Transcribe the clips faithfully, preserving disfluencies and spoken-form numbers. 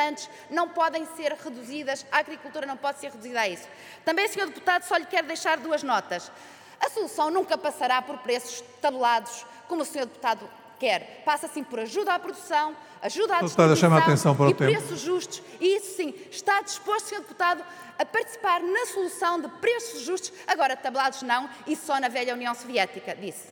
importantes não podem ser reduzidas, a agricultura não pode ser reduzida a isso. Também, senhor Deputado, só lhe quero deixar duas notas. A solução nunca passará por preços tabelados, como o senhor Deputado quer. Passa sim por ajuda à produção, ajuda à distribuição e preços justos. E isso sim, está disposto, senhor Deputado, a participar na solução de preços justos, agora tabelados não, e só na velha União Soviética, disse.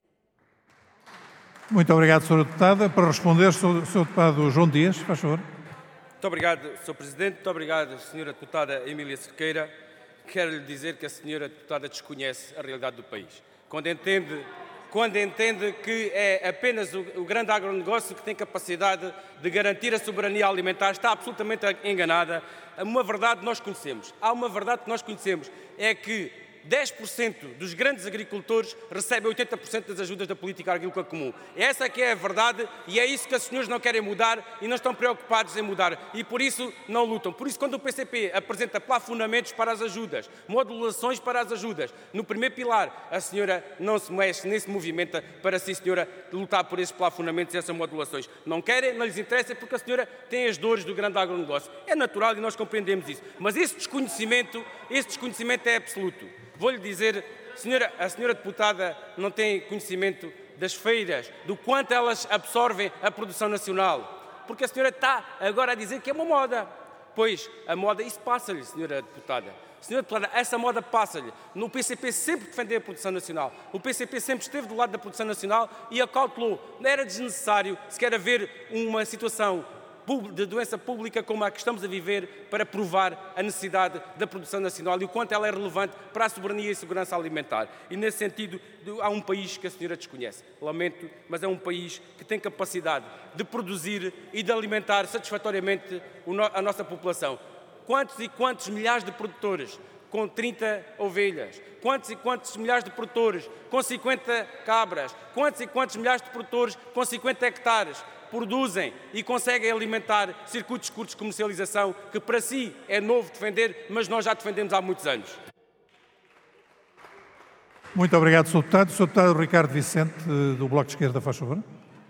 Muito obrigado, senhora Deputada. Para responder, o senhor Deputado João Dias, faz favor. Muito obrigado, senhor Presidente. Muito obrigado, senhora Deputada Emília Cerqueira. Quero lhe dizer que a senhora Deputada desconhece a realidade do país. Quando entende, quando entende que é apenas o, o grande agronegócio que tem capacidade de garantir a soberania alimentar, está absolutamente enganada. Uma verdade nós conhecemos. Há uma verdade que nós conhecemos, é que dez por cento dos grandes agricultores recebem oitenta por cento das ajudas da política agrícola comum. Essa que é a verdade e é isso que os senhores não querem mudar e não estão preocupados em mudar e por isso não lutam. Por isso, quando o P C P apresenta plafonamentos para as ajudas, modulações para as ajudas, no primeiro pilar, a senhora não se mexe, nem se movimenta para, sim senhora, lutar por esses plafonamentos e essas modulações. Não querem, não lhes interessa porque a senhora tem as dores do grande agronegócio. É natural e nós compreendemos isso. Mas esse desconhecimento, esse desconhecimento é absoluto. Vou-lhe dizer, senhora, a senhora deputada não tem conhecimento das feiras, do quanto elas absorvem a produção nacional, porque a senhora está agora a dizer que é uma moda. Pois, a moda, isso passa-lhe, senhora deputada. Senhora deputada, essa moda passa-lhe. No P C P sempre defendeu a produção nacional. O P C P sempre esteve do lado da produção nacional e acautelou. Não era desnecessário sequer haver uma situação de doença pública como a que estamos a viver para provar a necessidade da produção nacional e o quanto ela é relevante para a soberania e segurança alimentar. E, nesse sentido, há um país que a senhora desconhece. Lamento, mas é um país que tem capacidade de produzir e de alimentar satisfatoriamente a nossa população. Quantos e quantos milhares de produtores com trinta ovelhas, quantos e quantos milhares de produtores com cinquenta cabras, quantos e quantos milhares de produtores com cinquenta hectares produzem e conseguem alimentar circuitos curtos de comercialização, que para si é novo defender, mas nós já defendemos há muitos anos. Muito obrigado, senhor Deputado. senhor Deputado Ricardo Vicente, do Bloco de Esquerda, faz favor.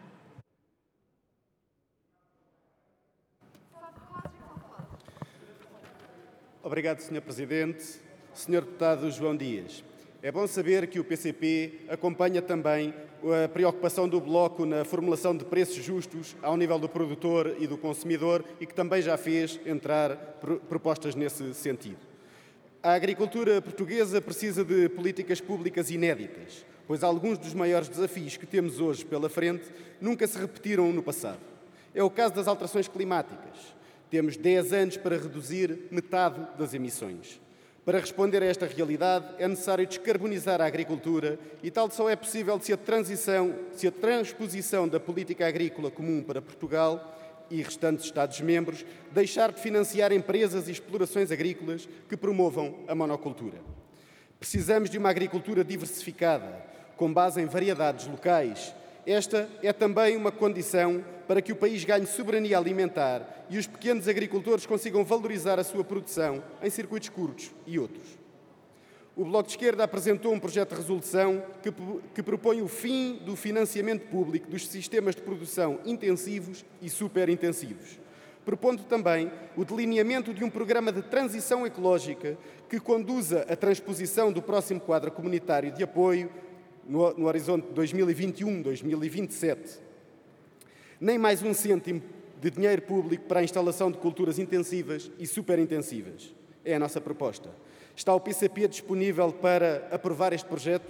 Obrigado, senhor Presidente. senhor Deputado João Dias, é bom saber que o P C P acompanha também a preocupação do Bloco na formulação de preços justos ao nível do produtor e do consumidor e que também já fez entrar propostas nesse sentido. A agricultura portuguesa precisa de políticas públicas inéditas, pois alguns dos maiores desafios que temos hoje pela frente nunca se repetiram no passado. É o caso das alterações climáticas. Temos dez anos para reduzir metade das emissões. Para responder a esta realidade, é necessário descarbonizar a agricultura e tal só é possível se a transição, se a transposição da política agrícola comum para Portugal e restantes Estados-membros deixar de financiar empresas e explorações agrícolas que promovam a monocultura. Precisamos de uma agricultura diversificada, com base em variedades locais. Esta é também uma condição para que o país ganhe soberania alimentar e os pequenos agricultores consigam valorizar a sua produção em circuitos curtos e outros. O Bloco de Esquerda apresentou um projeto de resolução que, que propõe o fim do financiamento público dos sistemas de produção intensivos e superintensivos, propondo também o delineamento de um programa de transição ecológica que conduza à transposição do próximo quadro comunitário de apoio no, no horizonte de dois mil e vinte e um a dois mil e vinte e sete. Nem mais um cêntimo de dinheiro público para a instalação de culturas intensivas e superintensivas. É a nossa proposta. Está o P C P disponível para aprovar este projeto?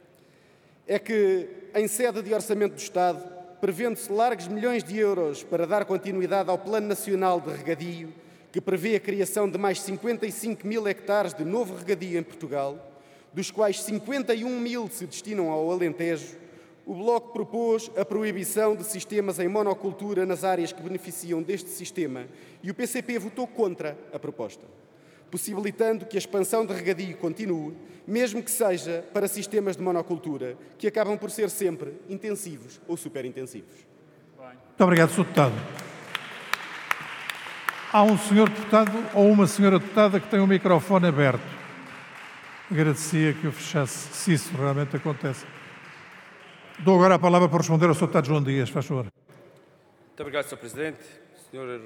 É que, em sede de Orçamento do Estado, prevendo-se largos milhões de euros para dar continuidade ao Plano Nacional de Regadio, que prevê a criação de mais cinquenta e cinco mil hectares de novo regadio em Portugal, dos quais cinquenta e um mil se destinam ao Alentejo, o Bloco propôs a proibição de sistemas em monocultura nas áreas que beneficiam deste sistema e o P C P votou contra a proposta, possibilitando que a expansão de regadio continue, mesmo que seja para sistemas de monocultura, que acabam por ser sempre intensivos ou superintensivos. Muito obrigado, senhor Deputado. Há um senhor Deputado ou uma senhora Deputada que tem o microfone aberto. Agradecia que o fechasse, se isso realmente acontece. Dou agora a palavra para responder ao senhor Deputado João Dias, faz favor. Muito obrigado, senhor Presidente. senhor Deputado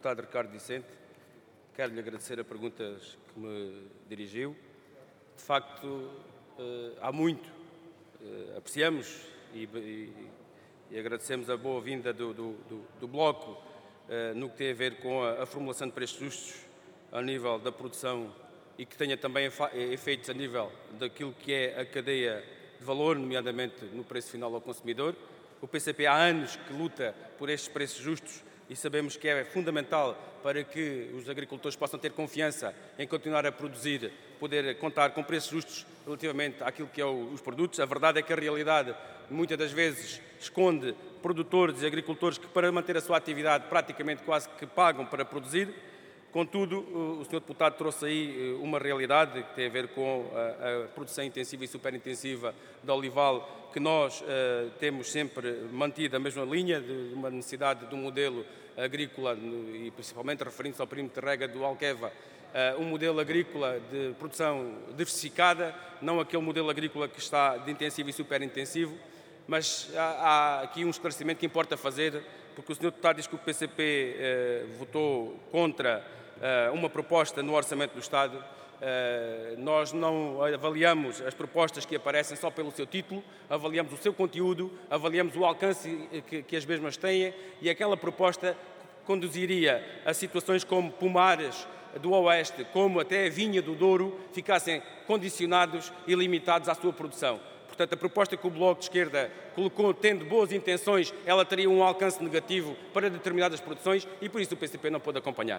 Deputado Ricardo Vicente, quero-lhe agradecer as perguntas que me dirigiu. De facto, há muito, apreciamos e, e, e agradecemos a boa-vinda do, do, do, do Bloco no que tem a ver com a, a formulação de preços justos a nível da produção e que tenha também efeitos a nível daquilo que é a cadeia de valor, nomeadamente no preço final ao consumidor. O P C P há anos que luta por estes preços justos e sabemos que é fundamental para que os agricultores possam ter confiança em continuar a produzir, poder contar com preços justos relativamente àquilo que é os produtos. A verdade é que a realidade muitas das vezes esconde produtores e agricultores que, para manter a sua atividade, praticamente quase que pagam para produzir. Contudo, o senhor Deputado trouxe aí uma realidade que tem a ver com a, a produção intensiva e superintensiva de olival, que nós uh, temos sempre mantido a mesma linha de uma necessidade de um modelo agrícola, e principalmente referindo-se ao perímetro de rega do Alqueva, uh, um modelo agrícola de produção diversificada, não aquele modelo agrícola que está de intensivo e superintensivo, mas há, há aqui um esclarecimento que importa fazer, porque o senhor Deputado diz que o P C P uh, votou contra uh, uma proposta no Orçamento do Estado. Uh, nós não avaliamos as propostas que aparecem só pelo seu título, avaliamos o seu conteúdo, avaliamos o alcance que, que as mesmas têm, e aquela proposta conduziria a situações como pomares do Oeste, como até a vinha do Douro, ficassem condicionados e limitados à sua produção. Portanto, a proposta que o Bloco de Esquerda colocou, tendo boas intenções, ela teria um alcance negativo para determinadas produções e por isso o P C P não pôde acompanhar.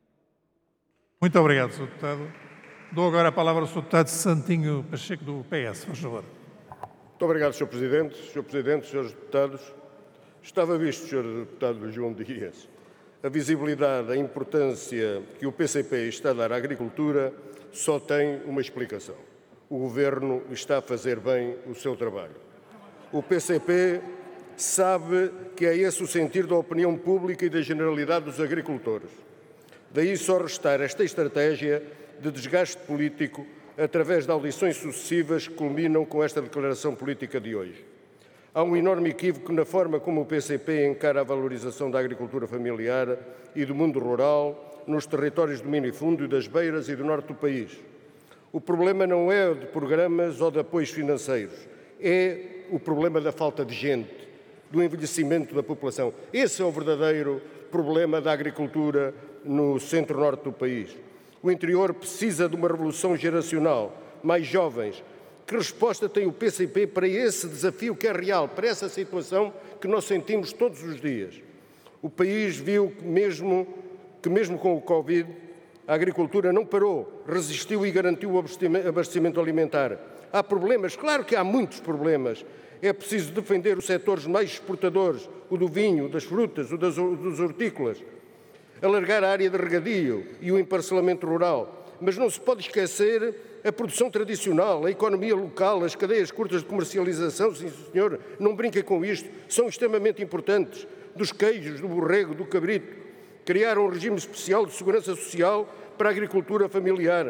Muito obrigado, senhor Deputado. Dou agora a palavra ao senhor Deputado Santinho Pacheco, do P S, por favor. Muito obrigado, senhor Presidente. senhor Presidente, senhores Deputados. Estava visto, senhor Deputado João Dias, a visibilidade, a importância que o P C P está a dar à agricultura só tem uma explicação. O Governo está a fazer bem o seu trabalho. O P C P sabe que é esse o sentir da opinião pública e da generalidade dos agricultores. Daí só restar esta estratégia de desgaste político através de audições sucessivas que culminam com esta declaração política de hoje. Há um enorme equívoco na forma como o P C P encara a valorização da agricultura familiar e do mundo rural nos territórios do minifundo e das beiras e do norte do país. O problema não é de programas ou de apoios financeiros, é o problema da falta de gente, do envelhecimento da população. Esse é o verdadeiro problema da agricultura no centro-norte do país. O interior precisa de uma revolução geracional, mais jovens. Que resposta tem o P C P para esse desafio que é real, para essa situação que nós sentimos todos os dias? O país viu que mesmo, que mesmo com o Covid, a agricultura não parou, resistiu e garantiu o abastecimento alimentar. Há problemas? Claro que há muitos problemas. É preciso defender os setores mais exportadores, o do vinho, das frutas, o das, dos hortícolas, alargar a área de regadio e o emparcelamento rural. Mas não se pode esquecer a produção tradicional, a economia local, as cadeias curtas de comercialização, sim senhor, não brinquem com isto, são extremamente importantes, dos queijos, do borrego, do cabrito. Criar um regime especial de segurança social para a agricultura familiar.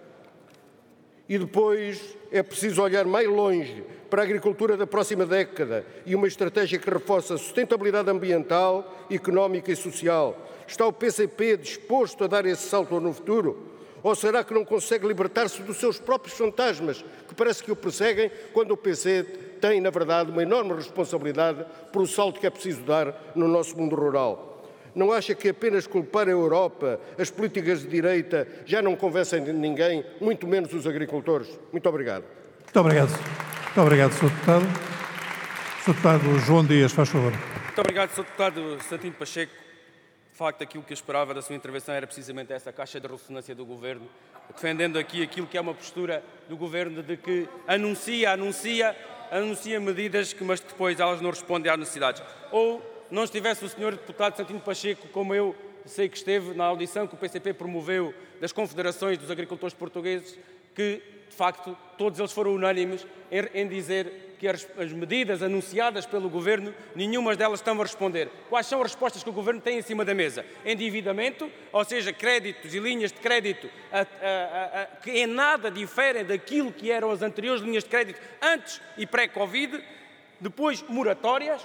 E depois é preciso olhar mais longe para a agricultura da próxima década e uma estratégia que reforça a sustentabilidade ambiental, económica e social. Está o P C P disposto a dar esse salto no futuro? Ou será que não consegue libertar-se dos seus próprios fantasmas, que parece que o perseguem, quando o P C tem, na verdade, uma enorme responsabilidade por o salto que é preciso dar no nosso mundo rural? Não acha que apenas culpar a Europa, as políticas de direita, já não convencem ninguém, muito menos os agricultores? Muito obrigado. Muito obrigado. Muito obrigado, senhor Deputado. senhor Deputado João Dias, faz favor. Muito obrigado, senhor Deputado Santinho Pacheco. De facto, aquilo que eu esperava da sua intervenção era precisamente essa caixa de ressonância do Governo, defendendo aqui aquilo que é uma postura do Governo de que anuncia, anuncia, anuncia medidas, que, mas depois elas não respondem às necessidades. Ou não estivesse o senhor Deputado Santinho Pacheco, como eu sei que esteve na audição que o P C P promoveu das confederações dos agricultores portugueses, que, de facto, todos eles foram unânimes em, em dizer que as, as medidas anunciadas pelo Governo, nenhuma delas estão a responder. Quais são as respostas que o Governo tem em cima da mesa? Endividamento, ou seja, créditos e linhas de crédito a, a, a, a, que em nada diferem daquilo que eram as anteriores linhas de crédito antes e pré-Covid. Depois, moratórias.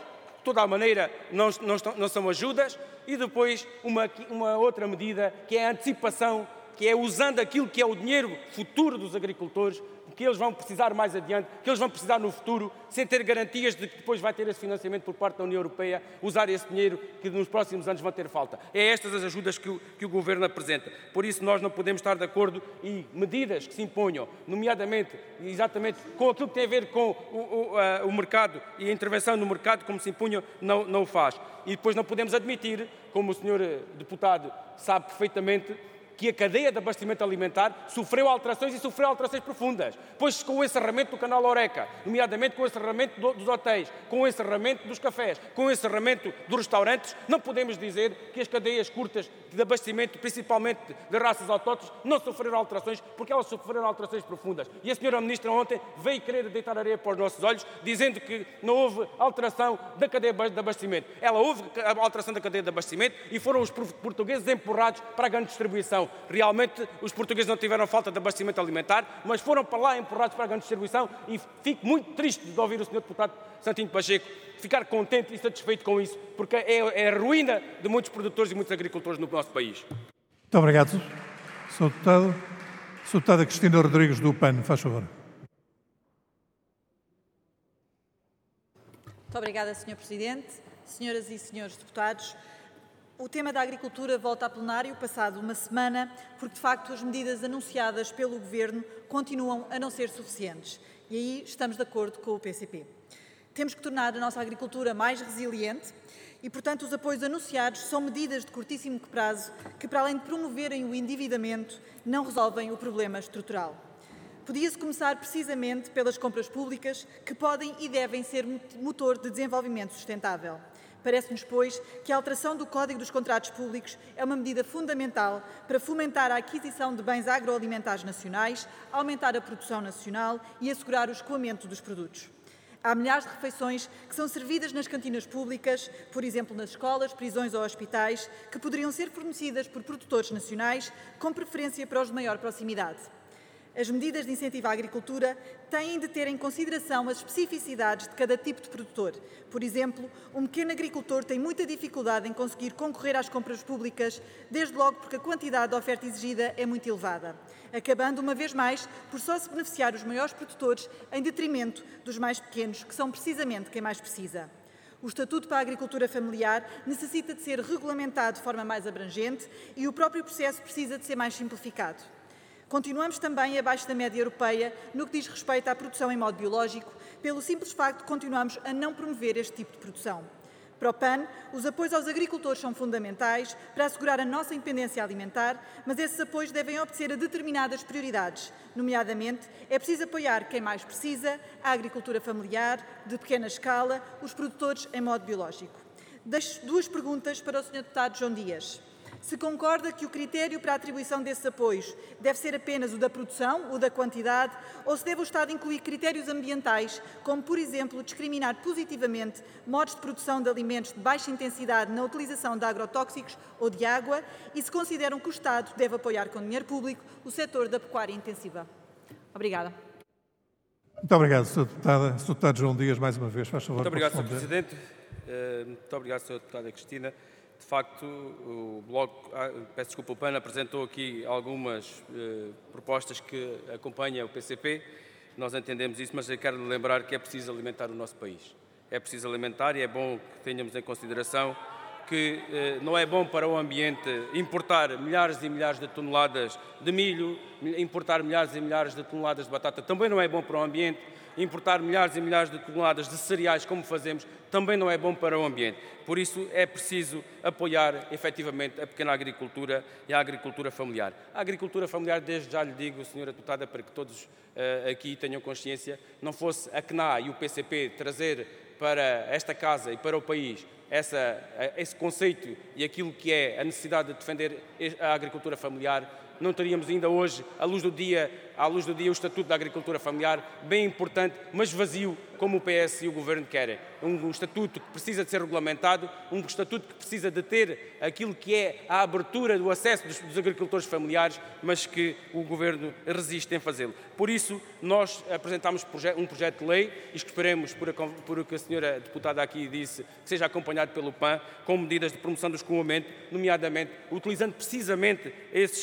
toda a maneira não, não, estão, não são ajudas, e depois uma, uma outra medida que é a antecipação, que é usando aquilo que é o dinheiro futuro dos agricultores, que eles vão precisar mais adiante, que eles vão precisar no futuro, sem ter garantias de que depois vai ter esse financiamento por parte da União Europeia, usar esse dinheiro que nos próximos anos vão ter falta. É estas as ajudas que o, que o Governo apresenta. Por isso nós não podemos estar de acordo e medidas que se imponham, nomeadamente, exatamente, com aquilo que tem a ver com o, o, a, o mercado e a intervenção no mercado, como se impunham, não, não o faz. E depois não podemos admitir, como o senhor Deputado sabe perfeitamente, que a cadeia de abastecimento alimentar sofreu alterações e sofreu alterações profundas. Pois com o encerramento do canal Horeca, nomeadamente com o encerramento do, dos hotéis, com o encerramento dos cafés, com o encerramento dos restaurantes, não podemos dizer que as cadeias curtas de abastecimento, principalmente de raças autóctones, não sofreram alterações, porque elas sofreram alterações profundas. E a senhora Ministra ontem veio querer deitar areia para os nossos olhos, dizendo que não houve alteração da cadeia de abastecimento. Ela houve alteração da cadeia de abastecimento e foram os portugueses empurrados para a grande distribuição. Realmente, os portugueses não tiveram falta de abastecimento alimentar, mas foram para lá empurrados para a grande distribuição, e fico muito triste de ouvir o senhor Deputado Santinho Pacheco ficar contente e satisfeito com isso, porque é, é a ruína de muitos produtores e muitos agricultores no nosso país. Muito obrigado, senhor Deputado. senhora Deputada Cristina Rodrigues, do P A N, faz favor. Muito obrigada, senhor Presidente. Senhoras e senhores deputados, o tema da agricultura volta a plenário passado uma semana, porque de facto as medidas anunciadas pelo Governo continuam a não ser suficientes. E aí estamos de acordo com o P C P. Temos que tornar a nossa agricultura mais resiliente e, portanto, os apoios anunciados são medidas de curtíssimo prazo que, para além de promoverem o endividamento, não resolvem o problema estrutural. Podia-se começar precisamente pelas compras públicas, que podem e devem ser motor de desenvolvimento sustentável. Parece-nos, pois, que a alteração do Código dos Contratos Públicos é uma medida fundamental para fomentar a aquisição de bens agroalimentares nacionais, aumentar a produção nacional e assegurar o escoamento dos produtos. Há milhares de refeições que são servidas nas cantinas públicas, por exemplo, nas escolas, prisões ou hospitais, que poderiam ser fornecidas por produtores nacionais, com preferência para os de maior proximidade. As medidas de incentivo à agricultura têm de ter em consideração as especificidades de cada tipo de produtor. Por exemplo, um pequeno agricultor tem muita dificuldade em conseguir concorrer às compras públicas, desde logo porque a quantidade de oferta exigida é muito elevada, acabando, uma vez mais, por só se beneficiar os maiores produtores em detrimento dos mais pequenos, que são precisamente quem mais precisa. O Estatuto para a Agricultura Familiar necessita de ser regulamentado de forma mais abrangente e o próprio processo precisa de ser mais simplificado. Continuamos também abaixo da média europeia no que diz respeito à produção em modo biológico, pelo simples facto de continuarmos a não promover este tipo de produção. Para o P A N, os apoios aos agricultores são fundamentais para assegurar a nossa independência alimentar, mas esses apoios devem obedecer a determinadas prioridades. Nomeadamente, é preciso apoiar quem mais precisa, a agricultura familiar, de pequena escala, os produtores em modo biológico. Deixo duas perguntas para o senhor Deputado João Dias. Se concorda que o critério para a atribuição desses apoios deve ser apenas o da produção, o da quantidade, ou se deve o Estado incluir critérios ambientais, como, por exemplo, discriminar positivamente modos de produção de alimentos de baixa intensidade na utilização de agrotóxicos ou de água, e se consideram que o Estado deve apoiar com dinheiro público o setor da pecuária intensiva. Obrigada. Muito obrigado, senhora Deputada. senhor Deputado João Dias, mais uma vez, faz favor. Muito obrigado, senhor Presidente. Muito obrigado, senhora Deputada Cristina. De facto, o Bloco, peço desculpa, o P A N apresentou aqui algumas eh, propostas que acompanham o P C P. Nós entendemos isso, mas eu quero lembrar que é preciso alimentar o nosso país. É preciso alimentar e é bom que tenhamos em consideração que eh, não é bom para o ambiente importar milhares e milhares de toneladas de milho, importar milhares e milhares de toneladas de batata, também não é bom para o ambiente. Importar milhares e milhares de toneladas de cereais, como fazemos, também não é bom para o ambiente. Por isso, é preciso apoiar, efetivamente, a pequena agricultura e a agricultura familiar. A agricultura familiar, desde já lhe digo, senhora Deputada, para que todos uh, aqui tenham consciência, não fosse a C N A e o P C P trazer para esta casa e para o país essa, esse conceito e aquilo que é a necessidade de defender a agricultura familiar, não teríamos ainda hoje, à luz do dia, à luz do dia, o Estatuto da Agricultura Familiar, bem importante, mas vazio, como o P S e o Governo querem. Um, um estatuto que precisa de ser regulamentado, um estatuto que precisa de ter aquilo que é a abertura do acesso dos, dos agricultores familiares, mas que o Governo resiste em fazê-lo. Por isso, nós apresentamos um projeto de lei e esperemos, por, a, por o que a senhora deputada aqui disse, que seja acompanhado pelo P A N, com medidas de promoção do escoamento, nomeadamente utilizando precisamente esses